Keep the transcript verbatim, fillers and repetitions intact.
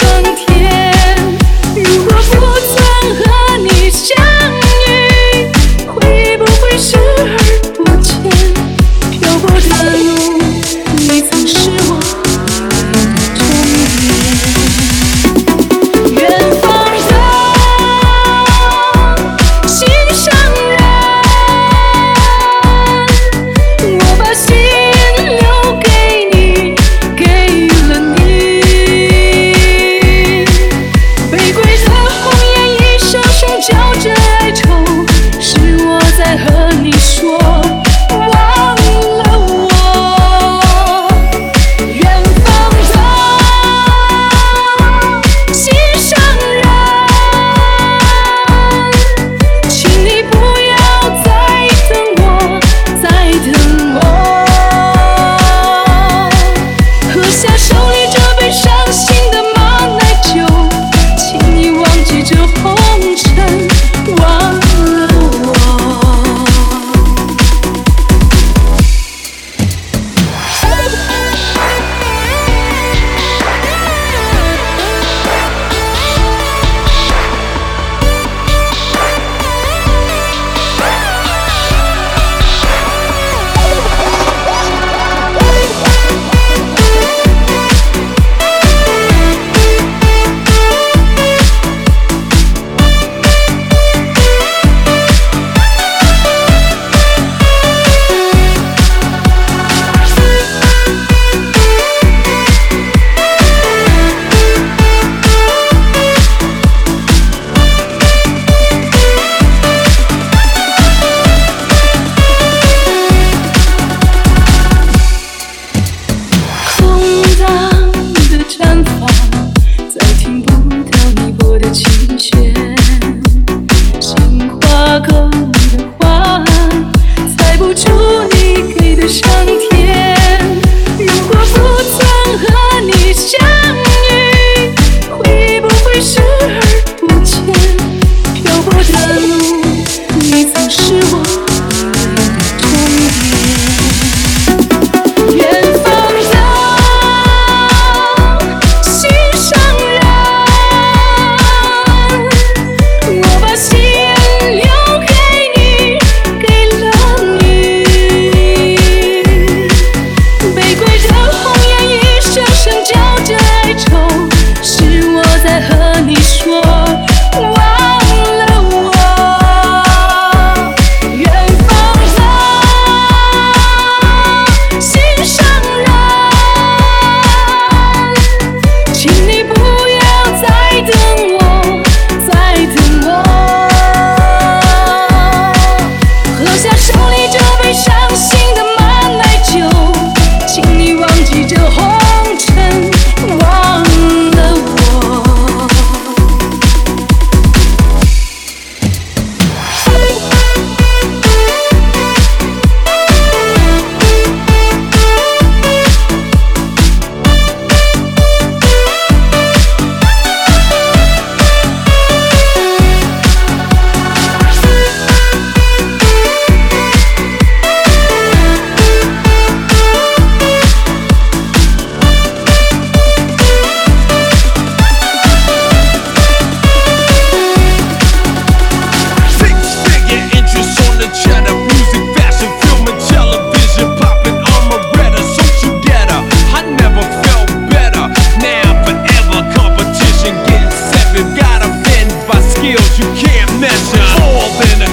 天。如果不曾和你相遇，会不会视而不见？漂泊的路，你曾是我终点。远方的心上人，我把心留给你，给了你。玫瑰的红颜一声声叫着哀愁，是我在和你说忘了我。远方的心上人，请你不要再等我，再等我。喝下手里这杯伤心的马奶酒，请你忘记这红尘，忘了我。空荡的毡房，再听不到你拨的琴弦。杏花沟里的花，猜不出你给的上天。如果不曾和你相遇，会不会视而不见？漂泊的路，你曾是我终点。远方的心上人，我把心留给你，给了你。玫瑰的红颜一声声叫着哀愁，是我在和你说忘了我。远方的心上人，请你不要再等我，再等我。喝下手里这杯伤心的马奶酒，请你忘记这红尘，忘了我。 Six-figure interest on the cheddar, music, fashion, film, and television, popping Amaretta, social getter. I never felt better. Now forever competition, getting seven, gotta bend by skills you can't measure. More than a